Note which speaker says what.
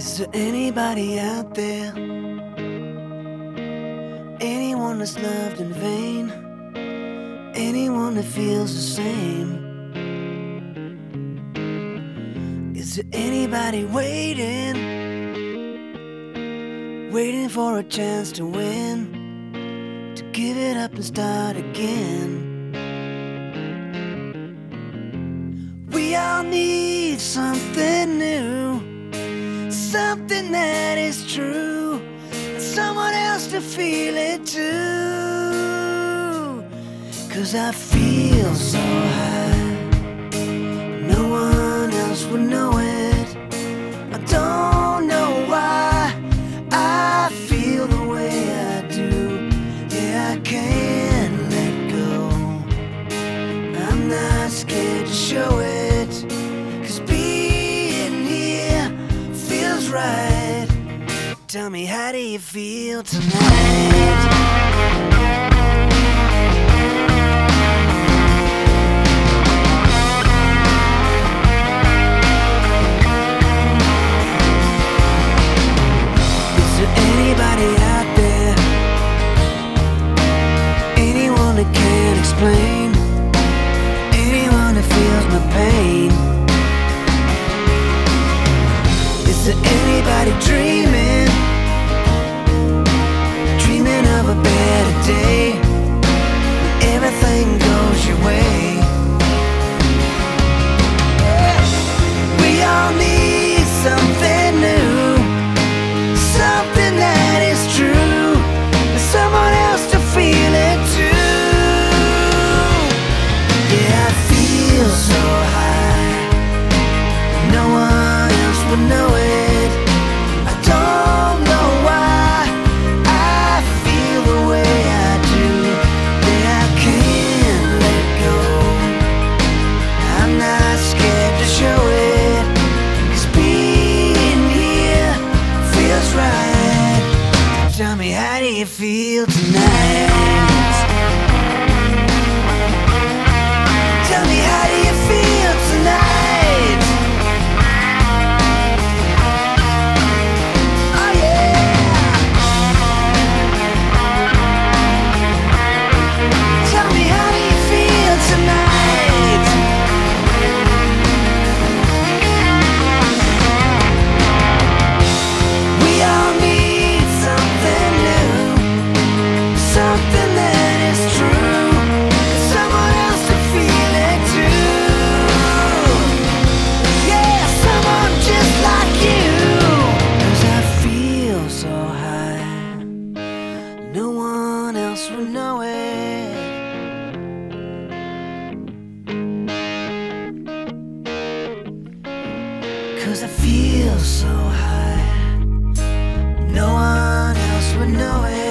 Speaker 1: Is there anybody out there? Anyone that's loved in vain? Anyone that feels the same? Is there anybody waiting? Waiting for a chance to win, to give it up and start again? We all need something new, something that is true, and someone else to feel it too. 'Cause I feel so high, no one else would know it. I don't know why I feel the way I do. Yeah, I can't let go. I'm not scared to show it, 'cause being here feels right. Tell me, how do you feel tonight? Anybody out there? Anyone that can't explain? Anyone that feels my pain? Is there anybody dreaming? Dreaming of a better day, when everything goes your way? We all need something new, something that is true, and someone else to feel it too. Yeah, I feel so high, no one else would know it. I don't know why I feel the way I do. Yeah, I can't let go. I'm not scared to show it, 'cause being here feels right. Tell me, how do you feel tonight? Tell me, how do you feel tonight? Oh yeah. Tell me, how do you feel tonight? We all need something new, something that is true, someone else to feel it too. Yeah, someone just like you. 'Cause I feel so high, no one else would know it. 'Cause I feel so high, no one else would know it.